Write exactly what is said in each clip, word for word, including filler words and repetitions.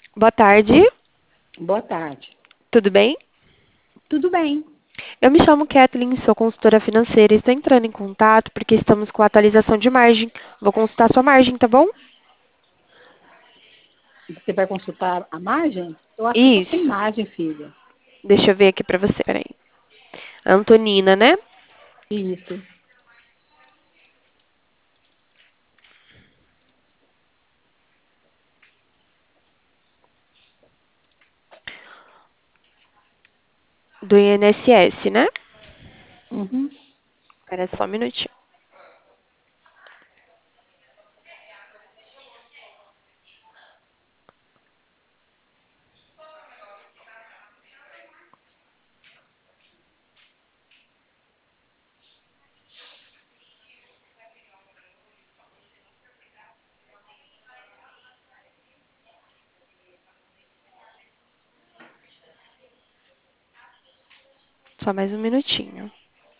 Boa tarde, Boa tarde. tudo bem? Tudo bem? Eu me chamo Kathleen, sou consultora financeira e estou entrando em contato porque estamos com a atualização de margem. Vou consultar sua margem, tá bom? Você vai consultar a margem? Eu acho que eu tô sem Isso. margem, filha. Deixa eu ver aqui pra você, peraí. Antonina, né? Isso. Do I N S S, né? Uhum. Espera só um minutinho. Só mais um minutinho.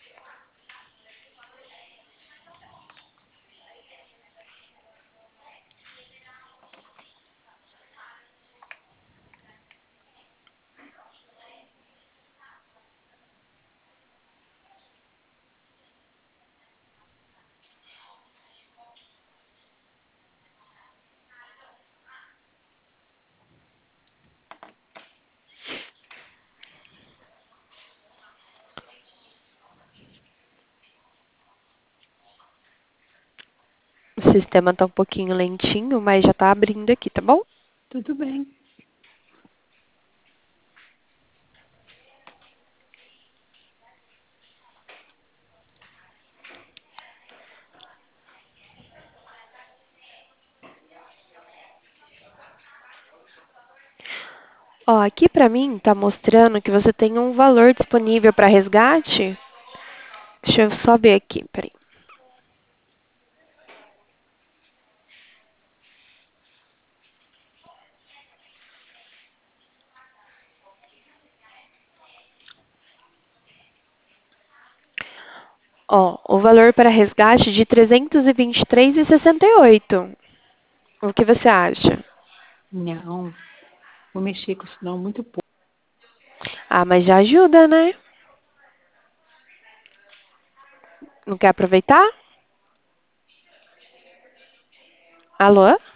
O sistema tá um pouquinho lentinho, mas já tá abrindo aqui, tá bom? Tudo bem. Ó, aqui pra mim tá mostrando que você tem um valor disponível para resgate. Deixa eu só ver aqui, peraí. Ó, o valor para resgate de trezentos e vinte e três e sessenta e oito. O que você acha? Não, vou mexer com isso não, muito pouco. Ah, mas já ajuda, né? Não quer aproveitar? Alô?